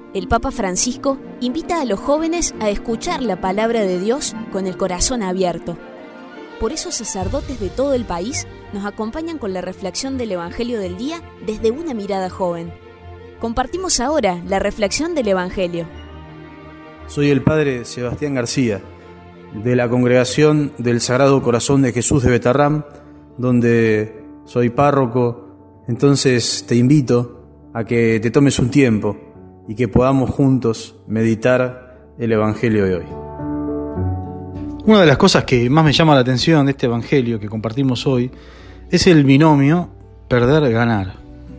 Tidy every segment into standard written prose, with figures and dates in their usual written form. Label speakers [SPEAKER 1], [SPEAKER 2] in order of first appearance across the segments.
[SPEAKER 1] el Papa Francisco invita a los jóvenes a escuchar la palabra de Dios con el corazón abierto. Por eso sacerdotes de todo el país nos acompañan con la reflexión del Evangelio del día desde una mirada joven. Compartimos ahora la reflexión del Evangelio.
[SPEAKER 2] Soy el Padre Sebastián García, de la Congregación del Sagrado Corazón de Jesús de Betarrám, donde soy párroco. Entonces te invito a que te tomes un tiempo y que podamos juntos meditar el Evangelio de hoy.
[SPEAKER 3] Una de las cosas que más me llama la atención de este Evangelio que compartimos hoy es el binomio perder-ganar.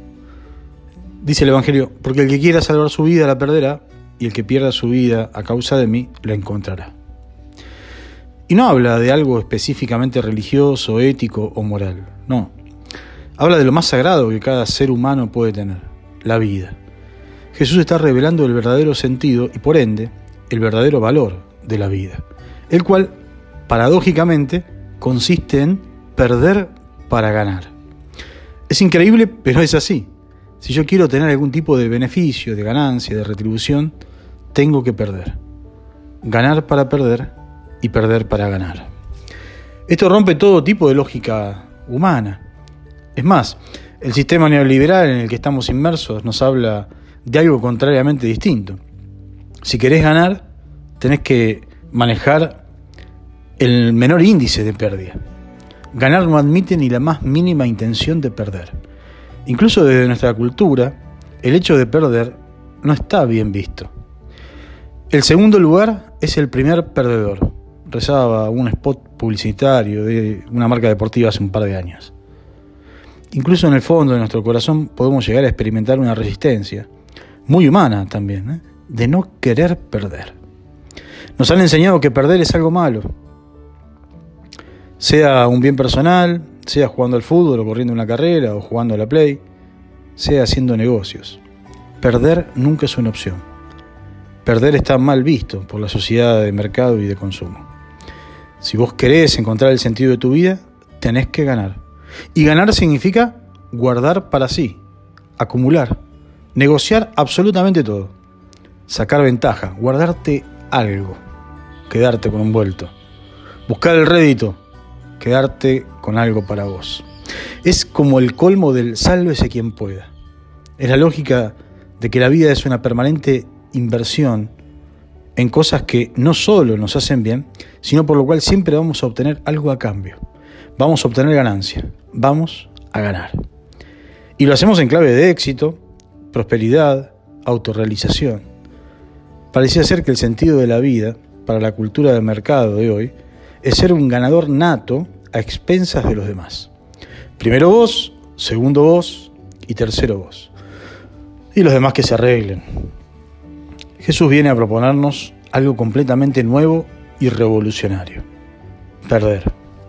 [SPEAKER 3] Dice el Evangelio: porque el que quiera salvar su vida la perderá, y el que pierda su vida a causa de mí la encontrará. Y no habla de algo específicamente religioso, ético o moral, no. Habla de lo más sagrado que cada ser humano puede tener, la vida. Jesús está revelando el verdadero sentido y por ende el verdadero valor de la vida, el cual, paradójicamente, consiste en perder para ganar. Es increíble, pero es así. Si yo quiero tener algún tipo de beneficio, de ganancia, de retribución, tengo que perder. Ganar para perder y perder para ganar. Esto rompe todo tipo de lógica humana. Es más, el sistema neoliberal en el que estamos inmersos nos habla de algo contrariamente distinto. Si querés ganar, tenés que manejar el menor índice de pérdida. Ganar no admite ni la más mínima intención de perder. Incluso desde nuestra cultura, el hecho de perder no está bien visto. El segundo lugar es el primer perdedor. Rezaba un spot publicitario de una marca deportiva hace un par de años. Incluso en el fondo de nuestro corazón podemos llegar a experimentar una resistencia, muy humana también, de no querer perder. Nos han enseñado que perder es algo malo. Sea un bien personal, sea jugando al fútbol o corriendo una carrera o jugando a la Play, sea haciendo negocios. Perder nunca es una opción. Perder está mal visto por la sociedad de mercado y de consumo. Si vos querés encontrar el sentido de tu vida, tenés que ganar. Y ganar significa guardar para sí, acumular, negociar absolutamente todo, sacar ventaja, guardarte algo, quedarte con un vuelto, buscar el rédito, quedarte con algo para vos. Es como el colmo del sálvese quien pueda. Es la lógica de que la vida es una permanente inversión en cosas que no solo nos hacen bien, sino por lo cual siempre vamos a obtener algo a cambio. Vamos a obtener ganancia, vamos a ganar. Y lo hacemos en clave de éxito, prosperidad, autorrealización. Parecía ser que el sentido de la vida, para la cultura del mercado de hoy, es ser un ganador nato a expensas de los demás. Primero vos, segundo vos y tercero vos. Y los demás que se arreglen. Jesús viene a proponernos algo completamente nuevo y revolucionario: perder.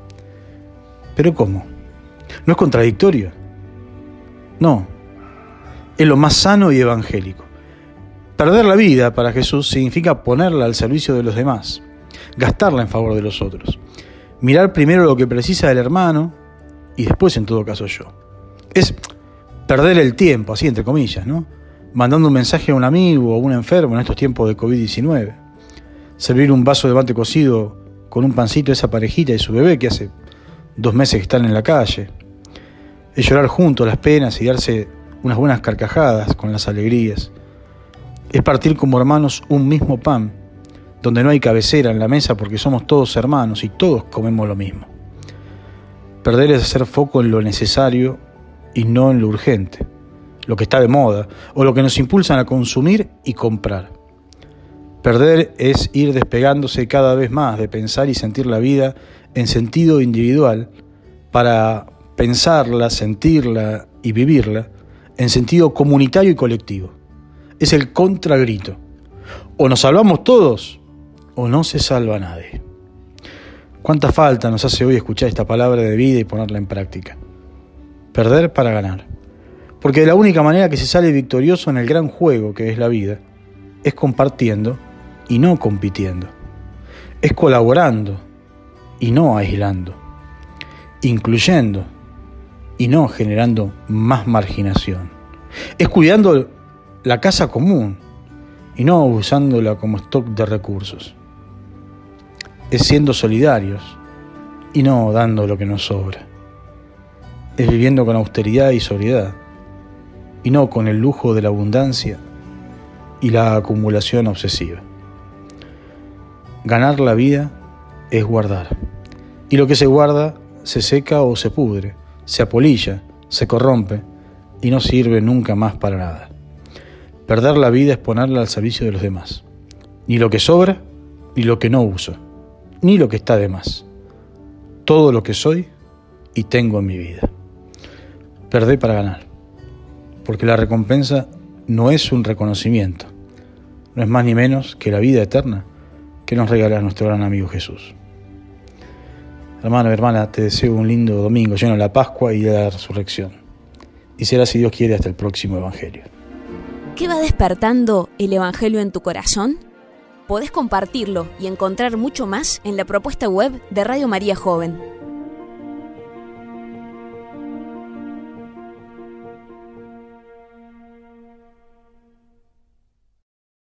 [SPEAKER 3] ¿Pero cómo? ¿No es contradictorio? No. Es lo más sano y evangélico. Perder la vida para Jesús significa ponerla al servicio de los demás, gastarla en favor de los otros, mirar primero lo que precisa el hermano y después, en todo caso, yo. Es perder el tiempo, así entre comillas, ¿no? Mandando un mensaje a un amigo o a un enfermo en estos tiempos de COVID-19. Servir un vaso de mate cocido con un pancito a esa parejita y su bebé que hace 2 meses que están en la calle. Es llorar juntos las penas y darse unas buenas carcajadas con las alegrías. Es partir como hermanos un mismo pan, donde no hay cabecera en la mesa porque somos todos hermanos y todos comemos lo mismo. Perder es hacer foco en lo necesario y no en lo urgente, lo que está de moda o lo que nos impulsan a consumir y comprar. Perder es ir despegándose cada vez más de pensar y sentir la vida en sentido individual para pensarla, sentirla y vivirla en sentido comunitario y colectivo. Es el contragrito. O nos salvamos todos o no se salva nadie. ¿Cuánta falta nos hace hoy escuchar esta palabra de vida y ponerla en práctica? Perder para ganar. Porque de la única manera que se sale victorioso en el gran juego que es la vida es compartiendo y no compitiendo. Es colaborando y no aislando. Incluyendo y no generando más marginación. Es cuidando la casa común y no usándola como stock de recursos. Es siendo solidarios y no dando lo que nos sobra. Es viviendo con austeridad y sobriedad y no con el lujo de la abundancia y la acumulación obsesiva. Ganar la vida es guardar, y lo que se guarda se seca o se pudre, se apolilla, se corrompe y no sirve nunca más para nada. Perder la vida es ponerla al servicio de los demás. Ni lo que sobra, ni lo que no uso, ni lo que está de más. Todo lo que soy y tengo en mi vida. Perdé para ganar, porque la recompensa no es un reconocimiento, no es más ni menos que la vida eterna que nos regala nuestro gran amigo Jesús. Hermano y hermana, te deseo un lindo domingo lleno de la Pascua y de la Resurrección. Y será, si Dios quiere, hasta el próximo Evangelio.
[SPEAKER 1] ¿Qué va despertando el Evangelio en tu corazón? Podés compartirlo y encontrar mucho más en la propuesta web de Radio María Joven.